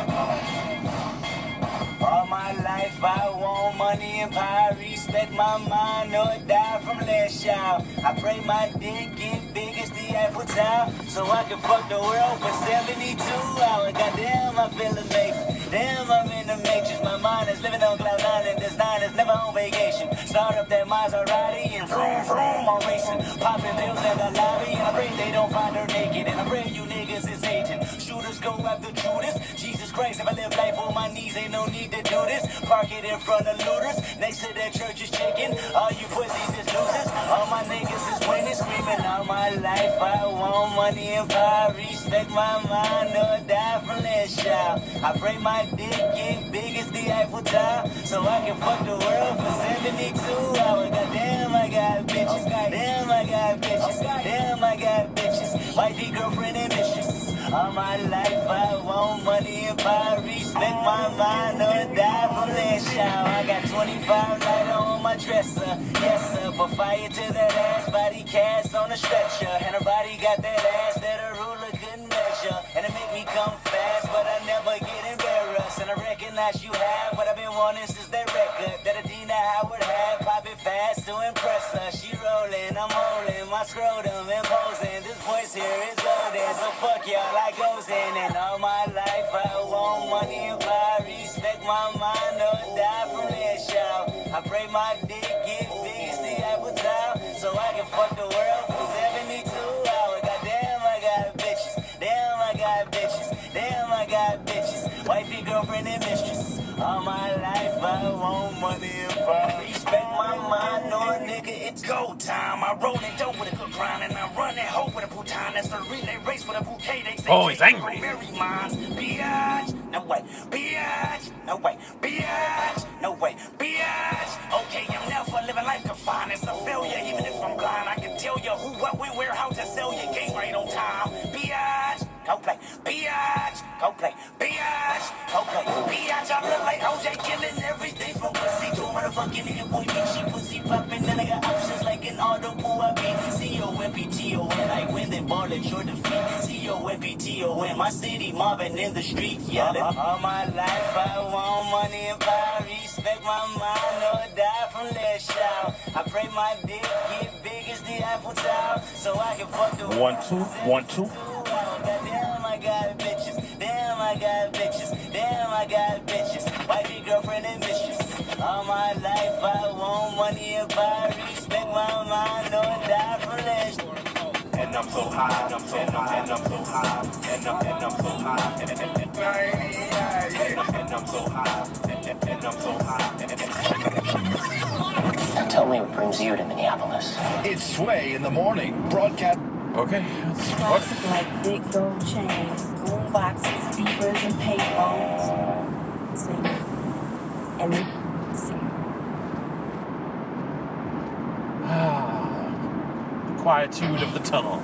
All my life I want money and power. Respect my mind or die from last child. I pray my dick get big as the Eiffel Tower, so I can fuck the world for seventy-two hours. Goddamn, I feel amazing. Damn, I'm in the matrix. My mind is living on cloud nine, and this nine is never on vacation. Start up that Maserati and vroom vroom, I'm racing. Popping pills at the lobby, and I pray they don't find her naked. And I pray you niggas is hating. Shooters go after Judas. Jesus Christ, if I live life on my knees, ain't no need to do this. Park it in front of looters. Next to that church is chicken. All you pussies is losers. All my niggas is winning, screaming all my life. I want money and power. Respect my mind or die from that shout. I pray my dick get big as the Eiffel Tower, so I can fuck the world for seventy-two hours. Goddamn, I got bitches. Damn, I got bitches. Damn, I got bitches. Wifey, girlfriend, and mistress. All my life I want money and power. Respect my mind or die from that shower. I got twenty-five lighter on my dresser. Yes, sir. But fire to that ass. Body cast on a stretcher. And her body got that ass that a ruler couldn't measure. And it make me come fast, but I never get embarrassed. And I recognize you have what I've been wanting since that record that Adina Howard had. Pop it fast to impress her. She rolling, I'm holding my scrotum imposing. This voice here is golden, so fuck y'all, I goes in. And all my life I want money and power. Respect my mind or die from that shout. I pray my dick get big as the Eiffel Tower, so I can fuck the world for seventy-two hours. Goddamn, I got bitches. Damn, I got bitches. Damn, I got bitches. Wifey, girlfriend, and mistress. All my life I want money and power. Respect my mind, no nigga, it's go time. I roll it dope with a good grind, and I run that hoe with a bouton. That's a relay race with a bouquet. They say, oh, he's angry. Mary minds, biatch, no way, biatch, no way, biatch, no no way. Biatch, okay, I'm never living life confined. It's a failure, even if I'm blind. I can tell you who, what, we where, how to sell your game right on time. Biatch, go play. Biatch, go play. Biatch, go play. Biatch, I look like O J killing everything from pussy to motherfucking nigga boy. Big shit, pussy popping, then I got options like an audible. I beat C O M P T O N. I win, then ball at your defeat. C O M P T O N. My city mobbing in the street. Yeah, all, all my life I want money and power. Respect my mind or die from that shout. I pray my dick get big as the Eiffel Tower so I can fuck the one, two, one, two. Damn, I got bitches. Damn, I got bitches. Damn, I got bitches. Wifey, girlfriend, and mistress. All my life I want money and power. Respect my mind or die from that shit. And I'm so high, and I'm so high, and I'm so high, and I'm, and I'm so high, and, and, and, and, and I'm so high, and, and I'm so high. Now tell me what brings you to Minneapolis. It's Sway in the morning. Broadcast. Okay. Classic like big gold chains, boom boxes, beavers, and payphones. See? And then, see. The quietude of the tunnel.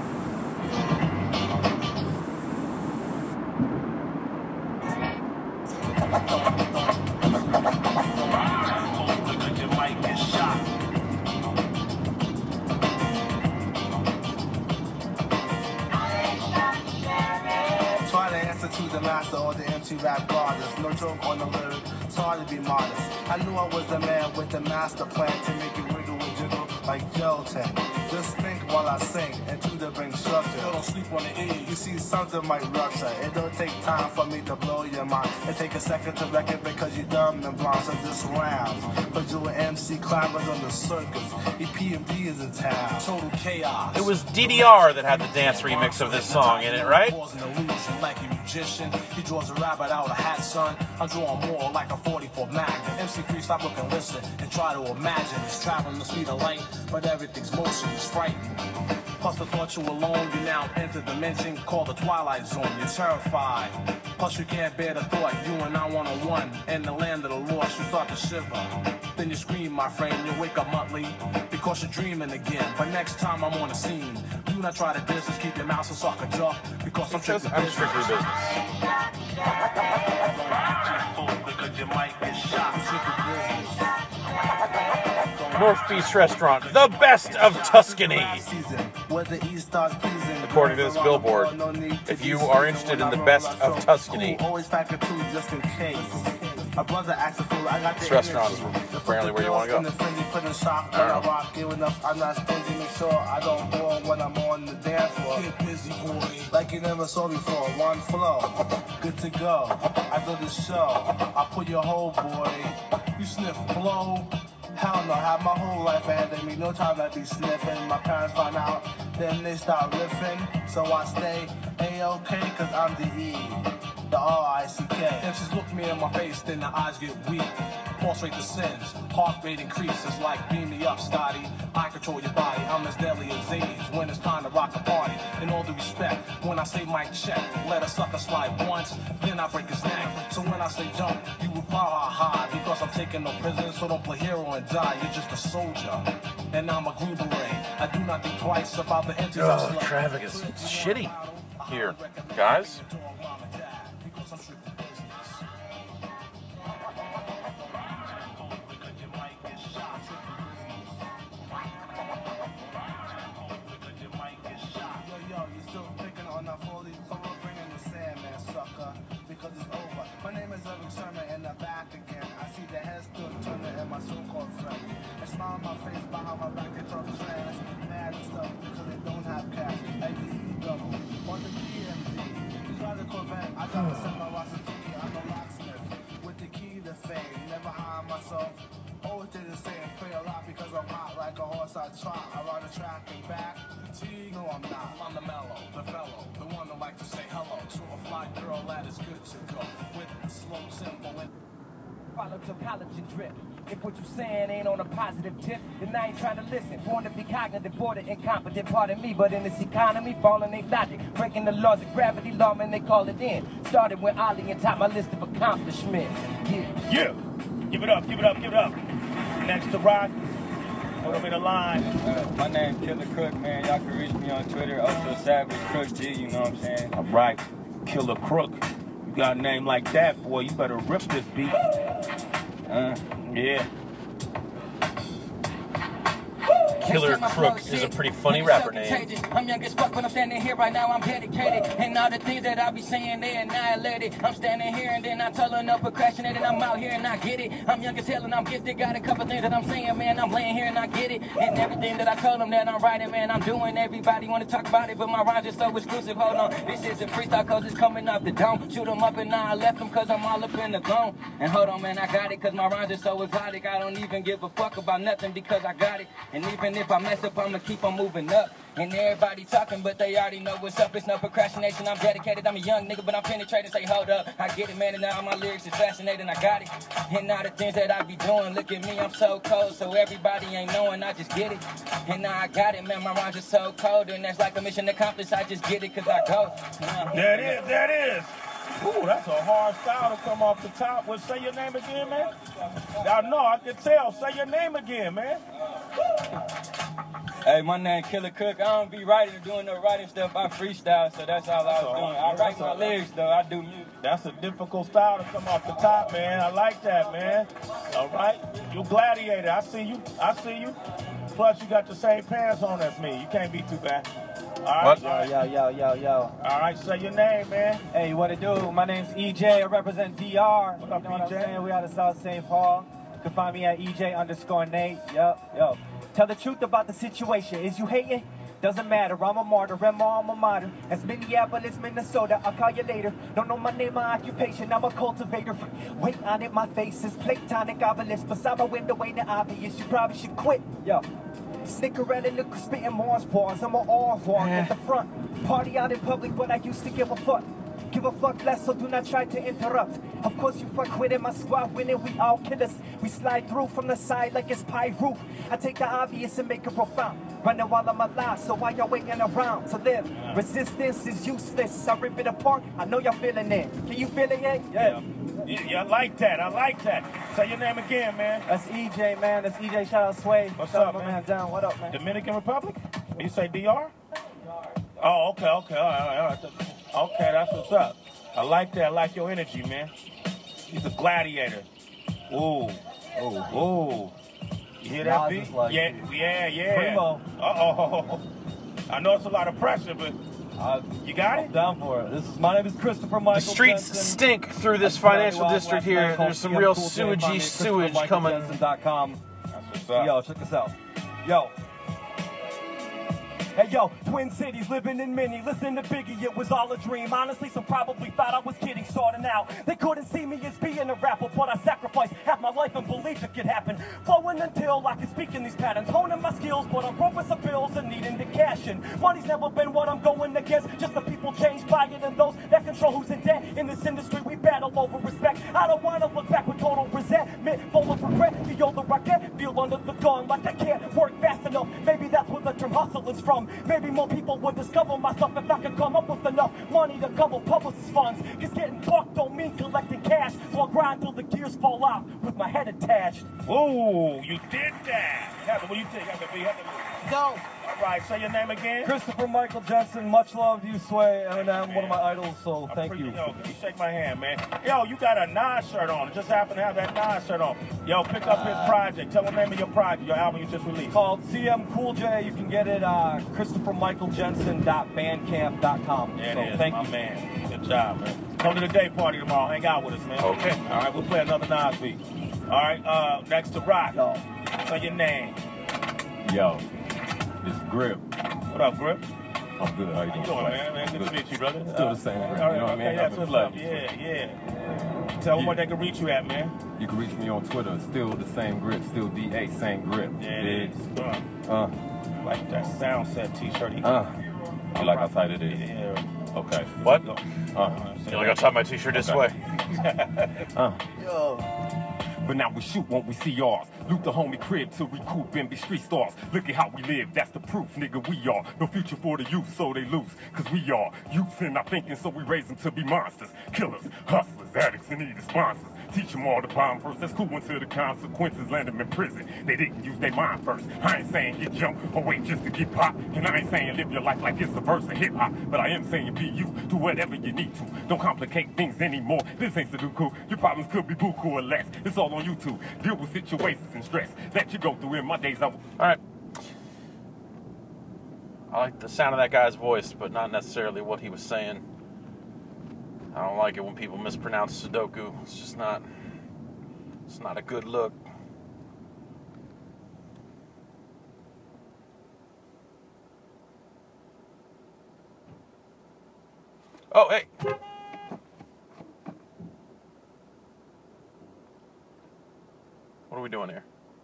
To the master or the empty rap goddess. No joke on the lyric, it's hard to be modest. I knew I was the man with the master plan to make it wiggle and jiggle like gelatin. Just think while I sing and to the bring structure. Don't sleep on the E. You see something might rupture. It don't take time for me to blow your mind. It take a second to wreck it because you dumb and blind. So this rounds. But you an M C climbers on the circus. E P M D is in town. Total chaos. It was D D R that had the dance remix of this song in it, right? Like a magician, he draws a rabbit out of a hat, son. I'm drawing more like a forty-four Magnum. M C three, stop looking, listen, and try to imagine. It's traveling the speed of light, but everything's motion is frightening. Plus the thought you alone, you now enter the dimension called the Twilight Zone. You're terrified. Plus you can't bear the thought, you and I one-on-one. In the land of the lost, you start to shiver. Then you scream, my friend, you wake up monthly because you're dreaming again. But next time I'm on the scene, do not try to distance, keep your mouth so sucker duck because I'm strictly I'm strictly business. North Beach Restaurant, the best of Tuscany. According to this billboard, if you are interested in the best of Tuscany, a brother asked a fool, I got this restaurant is apparently where you want to go. I don't know. I'm not stingy, make sure I don't bore when I'm on the dance floor. Get busy, boy. Like you never saw before, one flow. Good to go. After the show, I put your whole boy. You sniff blow. Hell no, have my whole life ahead of me. No time to be sniffing. My parents find out, then they start riffing. So I stay A-OK, cause I'm the E. The R I C K. If she's look me in my face, then the eyes get weak. Pulse rate descends, heart rate increases like beam me up, Scotty. I control your body, I'm as deadly as AIDS when it's time to rock the party. In all due respect, when I say mic check, let a sucker slide once, then I break his neck. So when I say jump, you will power high because I'm taking no prisoners, so don't play hero and die. You're just a soldier, and I'm a Gruber Ray. I do not think twice about the empties oh, the traffic is shitty here, guys. On my face, behind my back, they talk trash. Mad stuff because they don't have cash. A D E double. On the P M D. You got a Corvette, I got to send my watch a key. I'm a locksmith. With the key to fame. Never hire myself. Always did the same. Pray a lot because I'm hot like a horse I trot. I run the track and back. Fatigue? No, I'm not. I'm the mellow, the fellow, the one that like to say hello. To a fly girl that is good to go. With a slow, simple, and follow to college and drip. If what you saying ain't on a positive tip, then I ain't trying to listen. Born to be cognitive, border incompetent, pardon me. But in this economy, falling ain't logic. Breaking the laws of gravity, lawman, they call it in. Started with Ollie and top my list of accomplishments. Yeah. Yeah. Give it up, give it up, give it up. Next to Rock. Put him in the line. Uh, my name's Killer Crook, man. Y'all can reach me on Twitter. Also Savage Crook G, you know what I'm saying? All right. Killer Crook. You got a name like that, boy. You better rip this beat. Uh, yeah. Killer Crook is a pretty funny rapper name. I'm young as fuck, but I'm standing here right now. I'm dedicated, and all the things that I be saying, they annihilated. I'm standing here, and then I tell her no procrastinating. I'm out here, and I get it. I'm young as hell, and I'm gifted. Got a couple things that I'm saying, man. I'm laying here, and I get it. And everything that I told them that I'm writing, man, I'm doing. Everybody want to talk about it, but my rhymes are so exclusive. Hold on, this isn't freestyle, cause it's coming off the dome. Shoot them up, and now I left them, cause I'm all up in the zone. And hold on, man, I got it, cause my rhymes are so exotic. I don't even give a fuck about nothing, because I got it. And even if I mess up, I'ma keep on moving up. And everybody talking, but they already know what's up. It's no procrastination, I'm dedicated. I'm a young nigga, but I'm penetrating. Say, hold up, I get it, man, and now my lyrics is fascinating. I got it. And now the things that I be doing, look at me, I'm so cold. So everybody ain't knowing, I just get it. And now I got it, man, my rhymes are so cold. And that's like a mission accomplished, I just get it, cause I go. Uh, There it is, there it is. Ooh, that's a hard style to come off the top. Well, say your name again, man. I know, I can tell. Say your name again, man. Hey, my name Killer Cook. I don't be writing or doing no writing stuff. I freestyle, so that's all I was doing. I write my lyrics, though. I do music. That's a difficult style to come off the top, man. I like that, man. All right? You gladiator. I see you. I see you. Plus, you got the same pants on as me. You can't be too bad. All right? What? Yo, yo, yo, yo, yo. All right, say your name, man. Hey, what it do? My name's E J. I represent D R. What up, you know what E J? I'm saying? We out of South Saint Paul. You can find me at E J underscore Nate. Yup, yo. Tell the truth about the situation. Is you hating? Doesn't matter. I'm a martyr. I'm my alma mater. As Minneapolis, Minnesota. I'll call you later. Don't know my name, my occupation. I'm a cultivator. Wait on it, my face is platonic obelisk. Beside my window ain't it obvious. You probably should quit. Yo. Stick around and look, spitting Mars bars. I'm an all walk at the front. Party out in public, but I used to give a fuck. Give a fuck less, so do not try to interrupt. Of course you fuck with it, my squad winning, we all killers. We slide through from the side like it's pie roof. I take the obvious and make it profound. Running while I'm alive, so why y'all waiting around to live? Resistance is useless, I rip it apart, I know y'all feeling it. Can you feel it yet? Yeah. Yeah, yeah, I like that, I like that. Say your name again, man. That's E J, man, that's E J, shout out Sway. What's Shout up, out my man? man down, what up, man? Dominican Republic? You say D R? Oh, okay, okay, all right, all right. Okay, that's what's up. I like that. I like your energy, man. He's a gladiator. Ooh. Ooh. Ooh. You hear that beat? Like yeah, yeah, yeah. Primo. Uh-oh. I know it's a lot of pressure, but uh, you got it? I'm down for it. This is, my name is Christopher Michael The streets Jensen. stink through this I started financial wild district last night here. called There's some C M real Cool J. Find me sewagey at sewage Christopher Michael coming. Jensen dot com. That's what's up. Yo, check this out. Yo. Hey yo, Twin Cities, living in mini. Listen to Biggie, it was all a dream. Honestly, some probably thought I was kidding, starting out. They couldn't see me as being a rapper, but I sacrificed half my life and believed it could happen. Flowing until I can speak in these patterns, honing my skills, but I'm broke with some bills and needing to cash in. Money's never been what I'm going against, just the people change by it and those that control who's in debt. In this industry, we battle over respect. I don't want to look back with total resentment, full of regret. Feel the rocket, feel under the gun like I can't work fast enough. Maybe that's where the term hustle is from. Maybe more people would discover myself if I could come up with enough money to cover publicist funds. Cause getting fucked don't mean collecting cash, so I grind till the gears fall off with my head attached. Ooh, you did that. Heather, what do you think? Heather, be Heather. Go. All right, say your name again. Christopher Michael Jensen, much love to you, Sway, and I'm one of my idols, so I thank pre- you. Yo, can you shake my hand, man? Yo, you got a Nas shirt on. Just happen to have that Nas shirt on. Yo, pick up his project. Tell the name of your project, your album you just released. It's called C M Cool J. You can get it uh Christopher Michael Jensen dot bandcamp dot com. There so it is, thank my you. man. Good job, man. Come to the day party tomorrow. Hang out with us, man. Okay. All right, we'll play another Nas beat. All right, uh, next to Rock. Yo. Say your name. Yo, it's Grip. What up, Grip? I'm good. How you How doing? you doing, man? man? Good to meet you, brother. Still the same, Uh, Grip. all You know what I okay, mean? that's Nothing what's flat. up. Yeah, yeah. Tell them where they can reach you at, man. You can reach me on Twitter. Still the same Grip. Still D A, same Grip. Yeah, it is. Uh, Uh, like that sound set t-shirt. He uh. You like how tight it is? Yeah. Okay. What? Uh. You like I tie my t-shirt this Okay. way? Uh. Yo. But now we shoot, won't we see ours? Loot the homie crib to recoup and be street stars. Look at how we live, that's the proof, nigga, we are. No future for the youth, so they lose. Cause we are youth in our thinking, so we raise them to be monsters. Killers, hustlers, addicts, and need sponsors. Teach them all the bomb first. That's cool until the consequences land them in prison. They didn't use their mind first. I ain't saying get jumped or wait just to get popped. And I ain't saying live your life like it's a verse of hip hop. But I am saying be you. Do whatever you need to. Don't complicate things anymore. This ain't Sudoku. Your problems could be buku or less. It's all on YouTube. Deal with situations and stress that you go through in my days. I... All right. I like the sound of that guy's voice, but not necessarily what he was saying. I don't like it when people mispronounce Sudoku. It's just not, it's not a good look. Oh, hey. What are we doing here?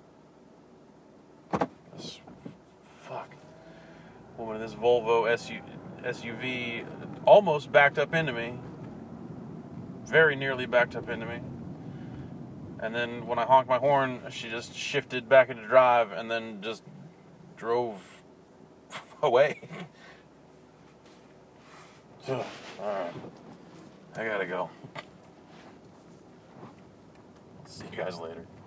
This, fuck. Woman in this Volvo S U V almost backed up into me. Very nearly backed up into me. And then when I honked my horn, she just shifted back into drive and then just drove away. So, alright. I gotta go. See you guys later.